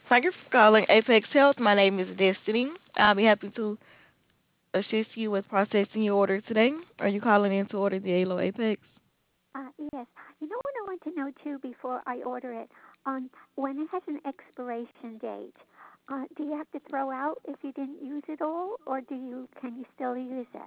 Thank you for calling Apex Health. My name is Destiny. I'll be happy to assist you with processing your order today. Are you calling in to order the Halo Apex? Yes. You know what I want to know too before I order it? When it has an expiration date, do you have to throw out if you didn't use it all, or can you still use it?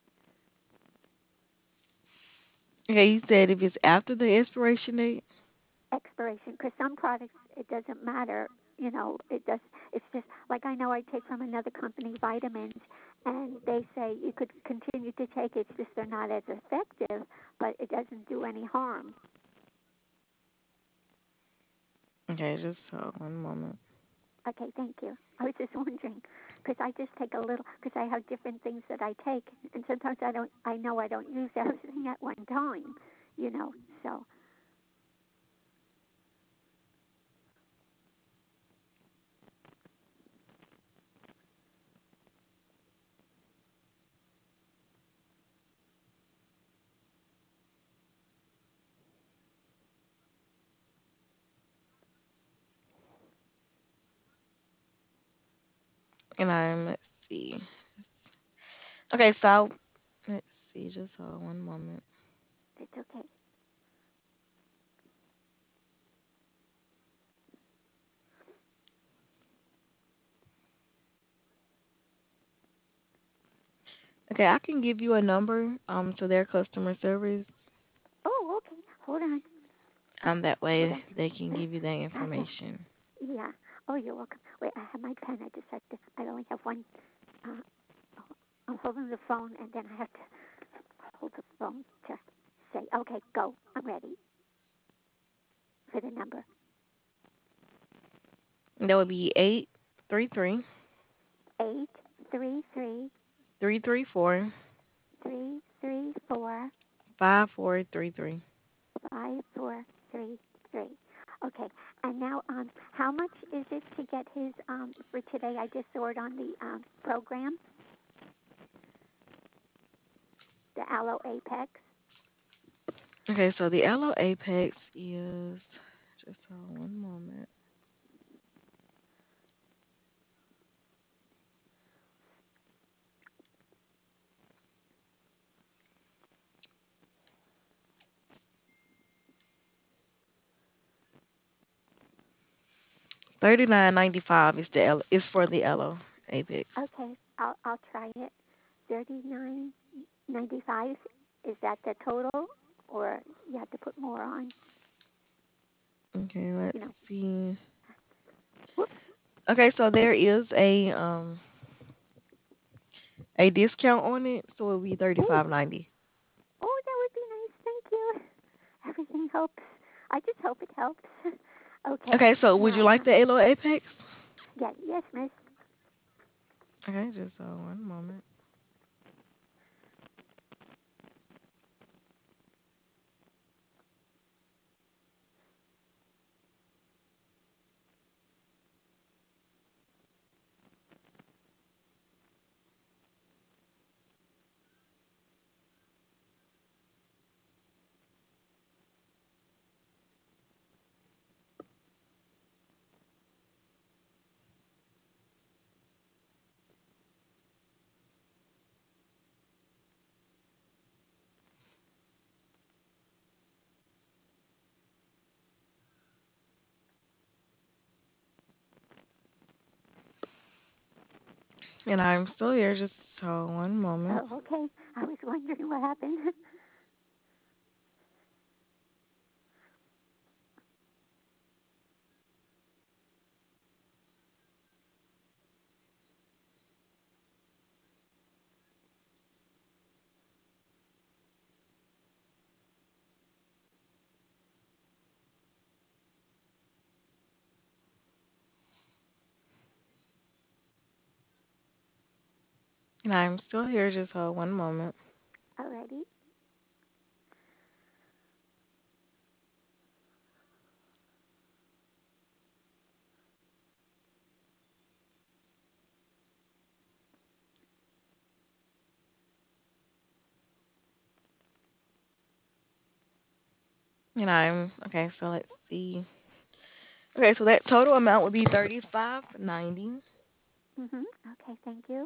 Okay, you said if it's after the expiration date. Expiration, because some products it doesn't matter. It does. It's just like I know I take from another company vitamins, and they say you could continue to take it. It's just they're not as effective, but it doesn't do any harm. Okay, just one moment. Okay, thank you. I was just wondering because I just take a little because I have different things that I take, and sometimes I don't. I know I don't use everything at one time. You know, so And let's see. Okay, so let's see, just one moment. it's okay. 'Okay, I can give you a number to their customer service. Oh, okay. Hold on. That Hold way on. they can give you that Okay. information. Yeah. Oh, you're welcome. Wait, I have my pen. I just have to. I only have one. Uh, I'm holding the phone, and then I have to hold the phone to say, okay, go. I'm ready for the number. That would be 833 833 334 334 5433. 5433. Okay. And now, how much is it to get his for today? I just saw it on the program, the Aloe Apex. Okay, so the Aloe Apex is just one moment. 39.95 is is for the Aloe Apex. Okay, I'll try it. 39.95. Is that the total, or you have to put more on? Okay, You let's know. see. Whoops. Okay, so there is a discount on it, so it'll be Oh, 35.90. oh, that would be nice. Thank you. Everything helps. I just hope it helps. Okay. Okay, so would you Now, like the Aloe Apex? yeah, yes, Miss. Okay, just one moment. And I'm still here, just one moment. Oh, okay. I was wondering what happened. And I'm still here, just one moment. Alrighty. And I'm okay, so let's see. Okay, so that total amount would be 35.90. Mhm. Okay, thank you.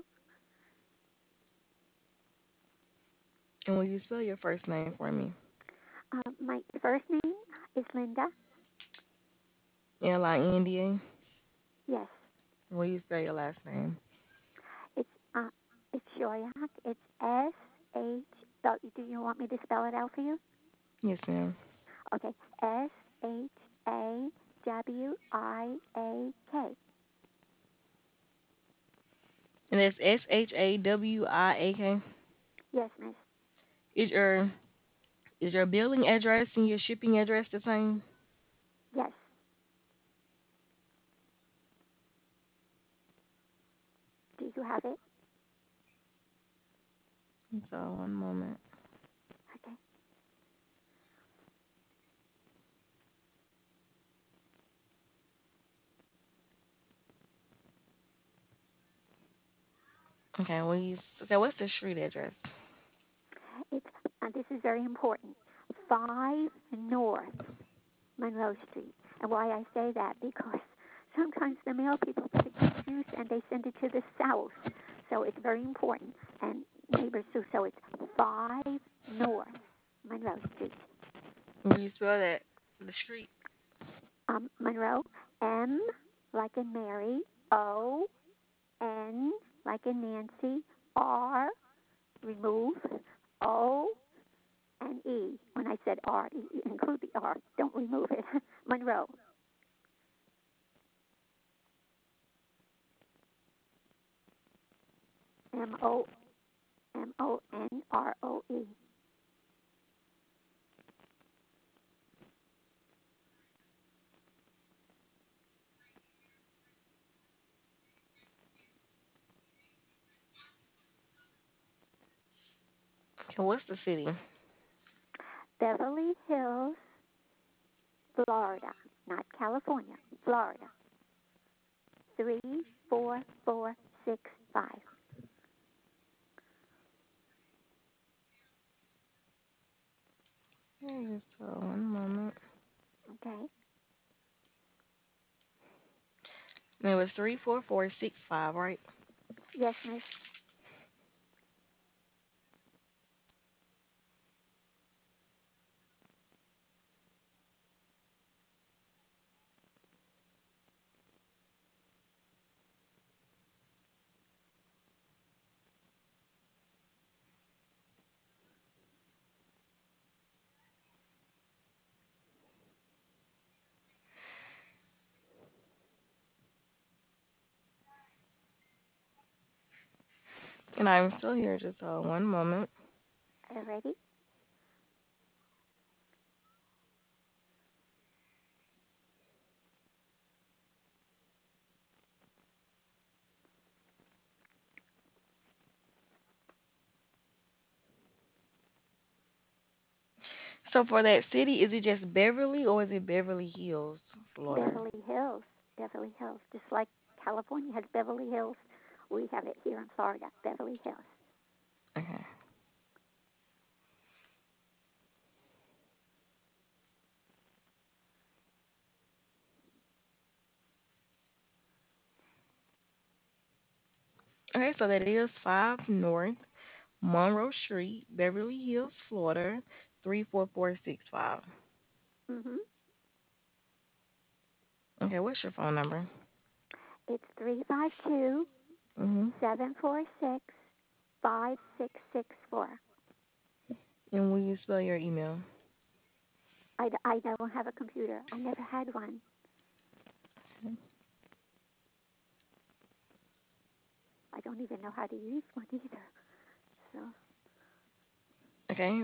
And will you spell your first name for me? My first name is Linda. Linda. Yes, And will you spell your last name? it's uh, it's Shoyak. It's S H. Do you want me to spell it out for you? Yes, ma'am. Okay, Shawiak. And that's Shawiak. Yes, Miss. Is your is your billing address and your shipping address the same? Yes. Do you have it? So one moment. Okay. Okay, okay, what's the street address? It's this is very important. 5 North Monroe Street. And why I say that because sometimes the mail people get confused and they send it to the south. So it's very important. And neighbors too. So it's 5 North Monroe Street. Will you spell that the street? Monroe, M like in Mary, O N like in Nancy, R remove, O and E. When I said R, include the R. Don't remove it. Monroe. Monroe. Okay, what's the city? Beverly Hills, Florida, not California. Florida. 34465. Okay, so one moment. Okay. And it was 34465, right? Yes, Miss. And I'm still here, just one moment. Already. So for that city, is it just Beverly or is it Beverly Hills, Florida? Beverly Hills. Beverly Hills. Just like California has Beverly Hills, we have it here in Florida. Beverly Hills. Okay. Okay, so that is 5 North Monroe Street, Beverly Hills, Florida, 34465. Mhm. Okay, what's your phone number? It's 352 Mm-hmm. 746 5664. And will you spell your email? I don't have a computer. I never had one. I don't even know how to use one either. So Okay,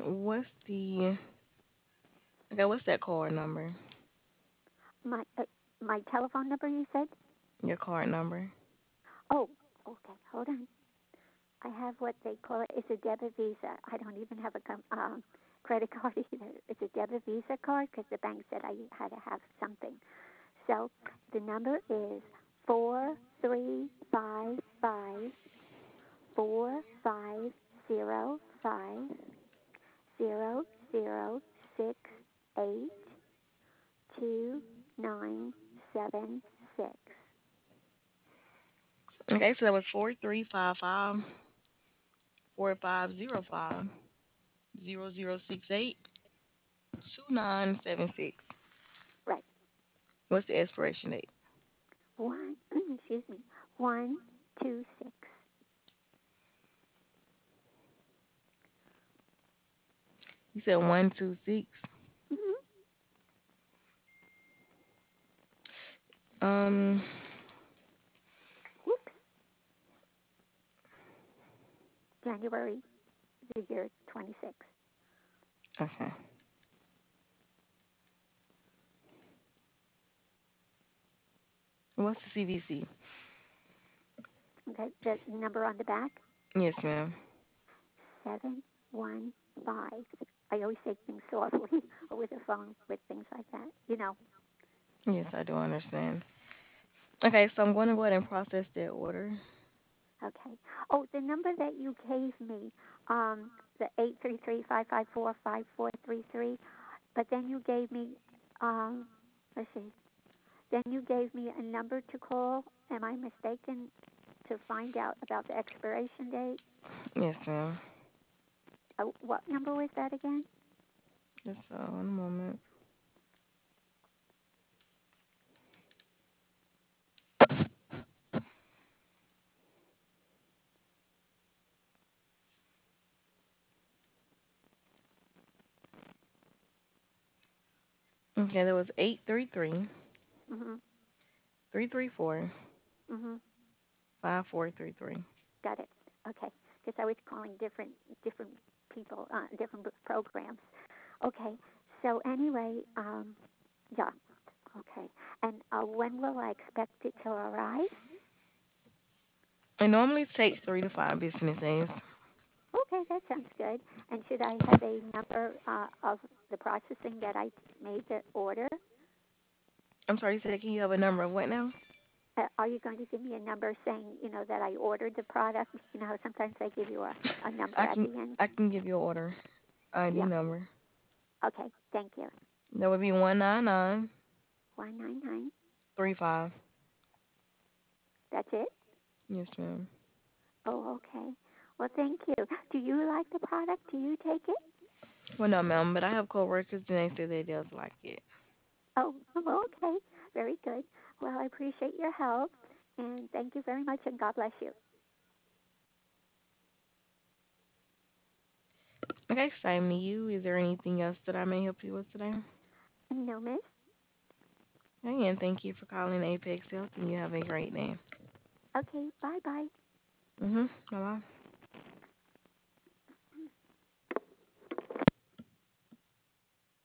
what's that card number? my my telephone number you said? Your card number. Oh, okay. Hold on. I have what they call it. It's a debit Visa. I don't even have a credit card either. It's a debit Visa card because the bank said I had to have something. So the number is 4355450500682967. 877 Okay, so that was 4355 4505 0068 2976. Right. What's the expiration date? One, excuse me, 126. You said 126. Mm-hmm. Um, Whoops. January, the year 26. okay. What's the CVC? Okay, the number on the back, Yes, ma'am. 715. I always say things softly over the phone with things like that. Yes, I do understand. Okay, so I'm going to go ahead and process that order. Okay. Oh, the number that you gave me, the 833-554-5433, but then you gave me, um, let's see, then you gave me a number to call. Am I mistaken to find out about the expiration date? Yes, ma'am. What number was that again? Just one moment. Okay, that was 833 Mhm. 334 Mhm. 5433. Got it. Okay. Because I was calling different people, different programs. Okay. So anyway, yeah. Okay. And when will I expect it to arrive? It normally takes 3 to 5 business days. Okay, that sounds good. And should I have a number of the processing that I made the order? I'm sorry, you said, can you have a number of what now? Are you going to give me a number saying, that I ordered the product? You know how sometimes they give you a number I at can the end? I can give you an order ID Yeah. number. Okay. Thank you. That would be 19935. 199. That's it? Yes, ma'am. Oh, okay. Well, thank you. Do you like the product? Do you take it? Well, no, ma'am, but I have coworkers and they say they does like it. Oh, okay. Very good. Well, I appreciate your help, and thank you very much, and God bless you. Okay, same to you. Is there anything else that I may help you with today? No, miss. Again, thank you for calling Apex Health and you have a great day. Okay, bye bye. Mm-hmm. Bye-bye.